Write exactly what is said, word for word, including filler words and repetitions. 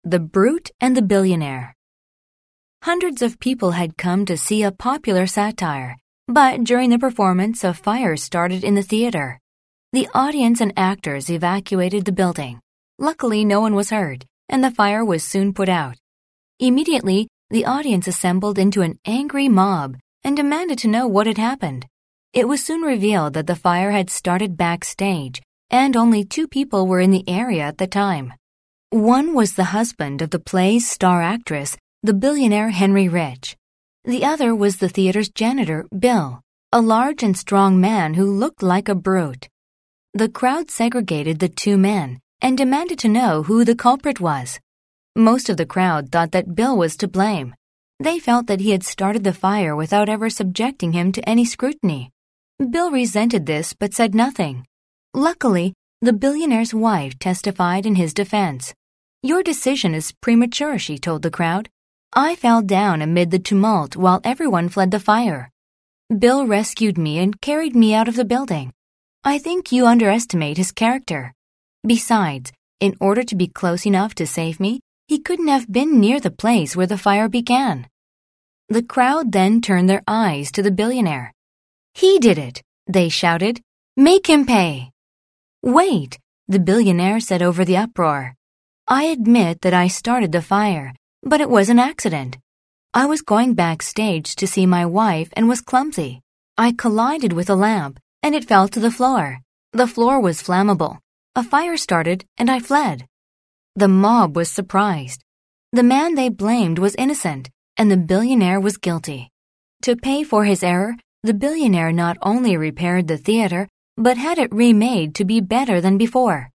The Brute and the Billionaire. Hundreds of people had come to see a popular satire, but during the performance, a fire started in the theater. The audience and actors evacuated the building. Luckily, no one was hurt, and the fire was soon put out. Immediately, the audience assembled into an angry mob and demanded to know what had happened. It was soon revealed that the fire had started backstage, and only two people were in the area at the time. One was the husband of the play's star actress, the billionaire Henry Rich. The other was the theater's janitor, Bill, a large and strong man who looked like a brute. The crowd segregated the two men and demanded to know who the culprit was. Most of the crowd thought that Bill was to blame. They felt that he had started the fire without ever subjecting him to any scrutiny. Bill resented this but said nothing. Luckily, the billionaire's wife testified in his defense. "Your decision is premature," she told the crowd. "I fell down amid the tumult while everyone fled the fire. Bill rescued me and carried me out of the building. I think you underestimate his character. Besides, in order to be close enough to save me, he couldn't have been near the place where the fire began." The crowd then turned their eyes to the billionaire. "He did it," they shouted. "Make him pay." "Wait," the billionaire said over the uproar. "I admit that I started the fire, but it was an accident. I was going backstage to see my wife and was clumsy. I collided with a lamp, and it fell to the floor. The floor was flammable. A fire started, and I fled." The mob was surprised. The man they blamed was innocent, and the billionaire was guilty. To pay for his error, the billionaire not only repaired the theater, but had it remade to be better than before.